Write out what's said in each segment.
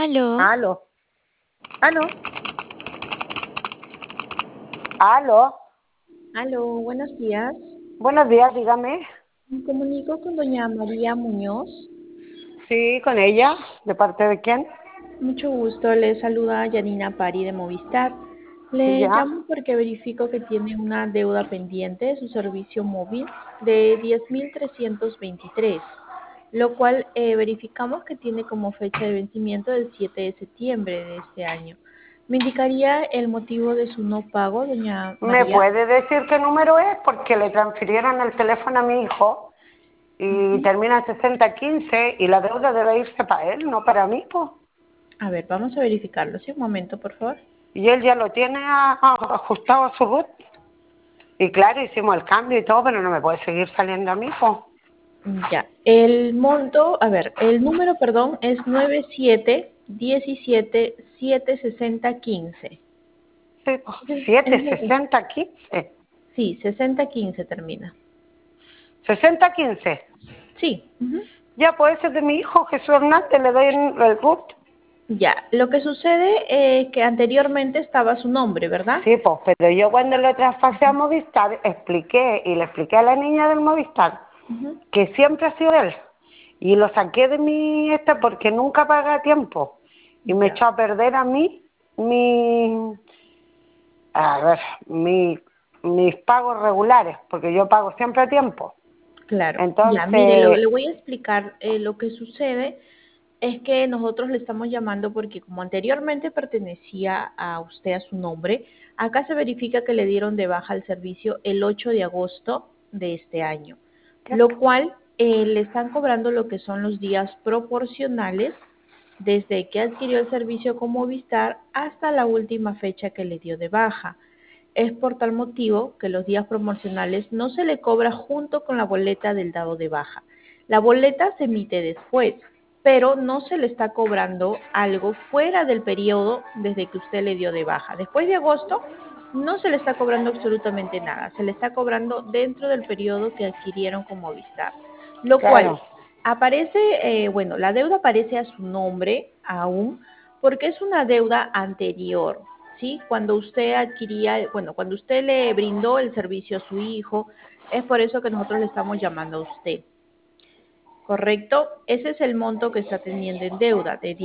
Aló, Aló, aló, aló. Aló, buenos días. Buenos días, dígame. Me comunico con doña María Muñoz. Sí, con ella. ¿De parte de quién? Mucho gusto, le saluda Yanina Pari de Movistar. Le Ya. llamo porque verifico que tiene una deuda pendiente de su servicio móvil de 10.323, lo cual verificamos que tiene como fecha de vencimiento del 7 de septiembre de este año. ¿Me indicaría el motivo de su no pago, doña ¿Me María? puede decir qué número es? Porque le transfirieron el teléfono a mi hijo y Ujú. termina en 6015 y la deuda debe irse para él, no para mí, pues. A ver, vamos a verificarlo. Sí, un momento, por favor. Y él ya lo tiene ajustado a su RUT. Y claro, hicimos el cambio y todo, pero no me puede seguir saliendo a mí, pues. Ya, el monto, a ver, el número, perdón, es 9717 76015. Sí, pues. Es 7, lo que, 60, 15. sí, 6015 termina. 60, 15. Sí, ujú. Ya, pues ese es de mi hijo, Jesús Hernández, le doy el RUT. Ya, lo que sucede es que anteriormente estaba su nombre, ¿verdad? Sí, pues, pero yo cuando lo traspasé a Movistar expliqué y le expliqué a la niña del Movistar Ujú. que siempre ha sido él. Y lo saqué de mi porque nunca paga a tiempo. Y me Ya, echó a perder a mí mi, a ver, mis pagos regulares, porque yo pago siempre a tiempo. claro. Ya, mire, Entonces, le voy a explicar lo que sucede. Es que nosotros le estamos llamando porque como anteriormente pertenecía a usted a su nombre, acá se verifica que le dieron de baja el servicio el 8 de agosto de este año, lo cual le están cobrando lo que son los días proporcionales desde que adquirió el servicio con Movistar hasta la última fecha que le dio de baja. Es por tal motivo que los días promocionales no se le cobra junto con la boleta del dado de baja. La boleta se emite después, pero no se le está cobrando algo fuera del periodo desde que usted le dio de baja. Después de agosto no se le está cobrando absolutamente nada, se le está cobrando dentro del periodo que adquirieron con Movistar, lo cual claro. aparece, bueno, la deuda aparece a su nombre aún porque es una deuda anterior. ¿Sí? Cuando usted adquiría, bueno, cuando usted le brindó el servicio a su hijo, es por eso que nosotros le estamos llamando a usted. ¿Correcto? Ese es el monto que está teniendo en deuda de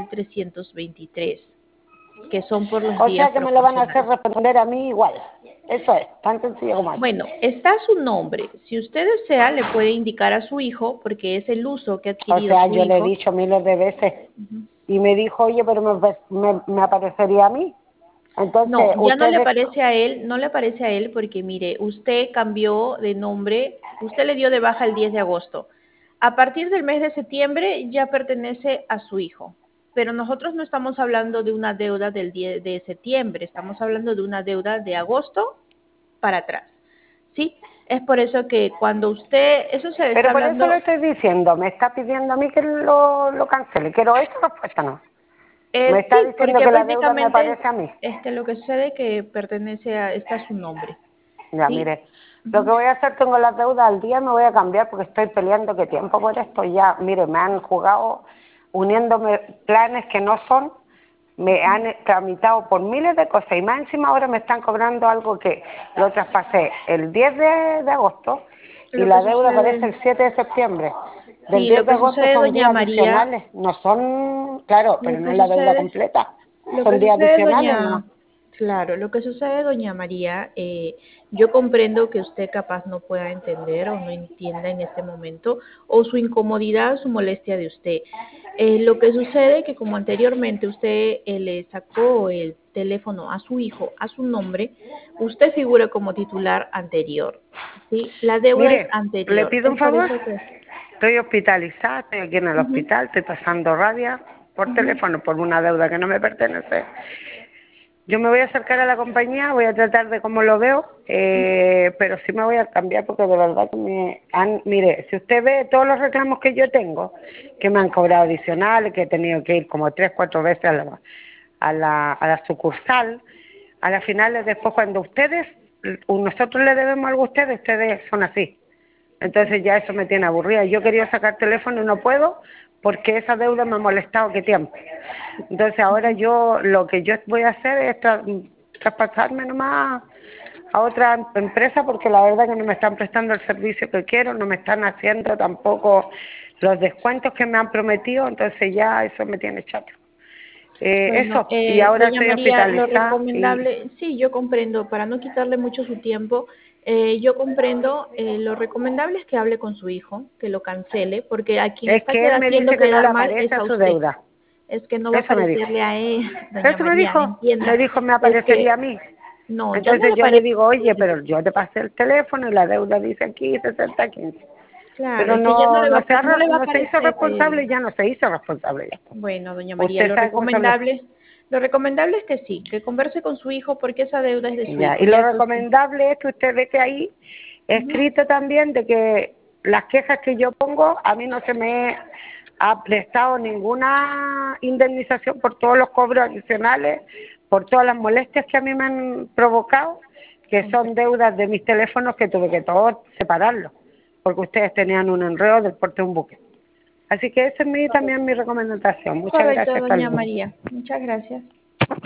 10.323, que son por los O días sea que me lo van a hacer proporcionales. responder a mí igual. Eso es, tan sencillo como eso. Bueno, está su nombre. Si usted desea, le puede indicar a su hijo, porque es el uso que ha O adquirido sea, su yo le he hijo. dicho miles de veces Ujú. y me dijo, oye, pero me aparecería a mí. No, Entonces, ya no le ustedes, aparece a él, no le aparece a él porque mire, usted cambió de nombre, usted le dio de baja el 10 de agosto. A partir del mes de septiembre ya pertenece a su hijo, pero nosotros no estamos hablando de una deuda del 10 de septiembre, estamos hablando de una deuda de agosto para atrás. ¿Sí? Es por eso que cuando usted, eso se le está pero por eso le hablando, estoy diciendo, me está pidiendo a mí que lo cancele. Quiero esa respuesta, no. Me está sí, diciendo porque que la deuda me prácticamente aparece a mí. es que lo que sucede es que pertenece a, está su nombre. Ya, ¿Sí? mire, lo que Ujú. voy a hacer, tengo las deudas al día, me voy a cambiar porque estoy peleando que tiempo por esto. Ya, mire, me han jugado uniéndome planes que no son, me han tramitado por miles de cosas y más encima ahora me están cobrando algo que lo traspasé el 10 de agosto y Lo que la deuda aparece sucede, el 7 de septiembre. Del sí, 10 lo de que agosto sucede, son doña días María, adicionales, no son, claro, pero lo no que es la deuda sucede, completa, lo son que días sucede, adicionales, doña, ¿no? claro, lo que sucede, doña María, yo comprendo que usted capaz no pueda entender o no entienda en este momento, o su incomodidad, su molestia de usted. Lo que sucede que como anteriormente usted le sacó el teléfono a su hijo a su nombre, usted figura como titular anterior, ¿sí? La deuda es Mire, le anterior, pido es un por favor. eso que... Estoy hospitalizada, estoy aquí en el Ujú, hospital, estoy pasando rabia por ujú. teléfono por una deuda que no me pertenece. Yo me voy a acercar a la compañía, voy a tratar de cómo lo veo, pero sí me voy a cambiar porque de verdad que mire, si usted ve todos los reclamos que yo tengo, que me han cobrado adicionales, que he tenido que ir como 3, 4 veces a la sucursal, a las finales después cuando nosotros le debemos algo a ustedes son así. Entonces ya eso me tiene aburrida. Yo quería sacar teléfono y no puedo porque esa deuda me ha molestado qué tiempo. Entonces ahora yo lo que yo voy a hacer es traspasarme nomás a otra empresa porque la verdad que no me están prestando el servicio que quiero, no me están haciendo tampoco los descuentos que me han prometido, entonces ya eso me tiene chato. Bueno, Eso, y ahora doña estoy María, lo hospitalizada y recomendable, sí, yo comprendo, para no quitarle mucho su tiempo, yo comprendo, lo recomendable es que hable con su hijo, que lo cancele, porque a quien es está que él me haciendo dice que no le quedar mal aparece es a a su usted. deuda. Es que no va a Eso me dijo. aparecerle a él, doña Eso María, me entienda. dijo, me Es aparecería a que, mí. no, ya no Entonces le yo le aparece digo, a su oye, hijo. pero yo te pasé el teléfono y la deuda dice aquí 6015. Claro, Pero es que ya no, no le va a no se hizo aparecer. responsable, ya no se hizo responsable. Ya. Bueno, doña María, Usted sabe cómo son las cosas. lo recomendable es que sí, que converse con su hijo porque esa deuda es de su Ya. hijo, Y lo ya eso sí. recomendable es que usted ve que ahí Ujú. escrito también de que las quejas que yo pongo, a mí no se me ha prestado ninguna indemnización por todos los cobros adicionales, por todas las molestias que a mí me han provocado, que son Comprendo. deudas de mis teléfonos que tuve que todos separarlos, porque ustedes tenían un enredo del porte de un buque. Así que esa es Correcto. también mi recomendación. Muchas Correcto, gracias, hasta doña luego. María. Muchas gracias.